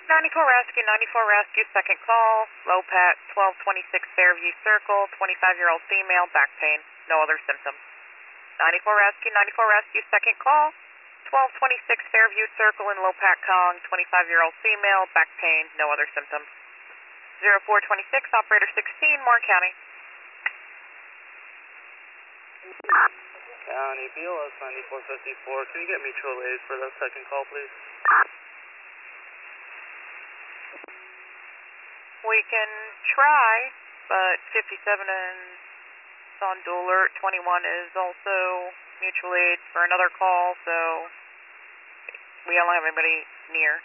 94 Rescue, second call, low pat, 1226 Fairview Circle, 25-year-old female, back pain, no other symptoms. 94 Rescue, second call, 1226 Fairview Circle in Lopat, Kong, 25-year-old female, back pain, no other symptoms. 0426, operator 16, Moore County. County, BLS 9454, can you get mutual aid for that second call, please? We can try, but 57 is on dual alert, 21 is also mutual aid for another call, so we don't have anybody near.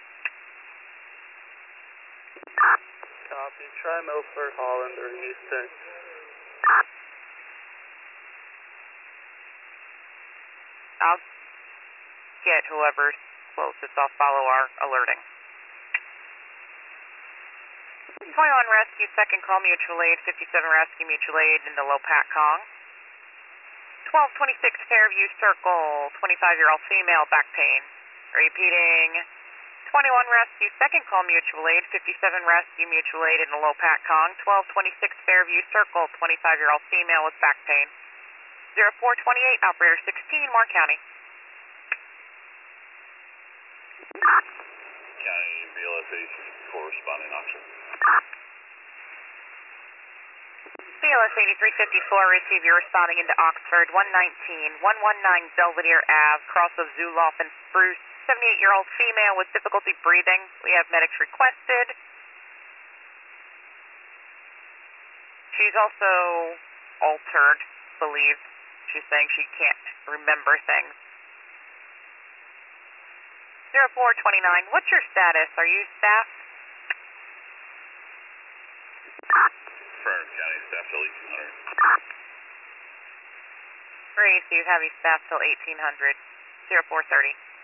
Copy. Try Milford, Holland, or Houston. I'll get whoever's closest. I'll follow our alerting. 21 Rescue, second call, mutual aid, 57 Rescue, mutual aid in the Lopat, Kong. 1226 Fairview Circle, 25-year-old female, back pain. Repeating, 21 Rescue, second call, mutual aid, 57 Rescue, mutual aid in the Lopat, Kong. 1226 Fairview Circle, 25-year-old female with back pain. 0428, operator 16, Moore County. County, BLS 8354, responding auction. BLS 8354, receive you responding into Oxford, 119 Belvedere Ave, cross of Zoloff and Spruce, 78-year-old female with difficulty breathing. We have medics requested. She's also altered, believe. She's saying she can't remember things. 0429, what's your status? Are you staffed? Affirmative, County, staff till 1800. Receive heavy staff till 1800. 0430.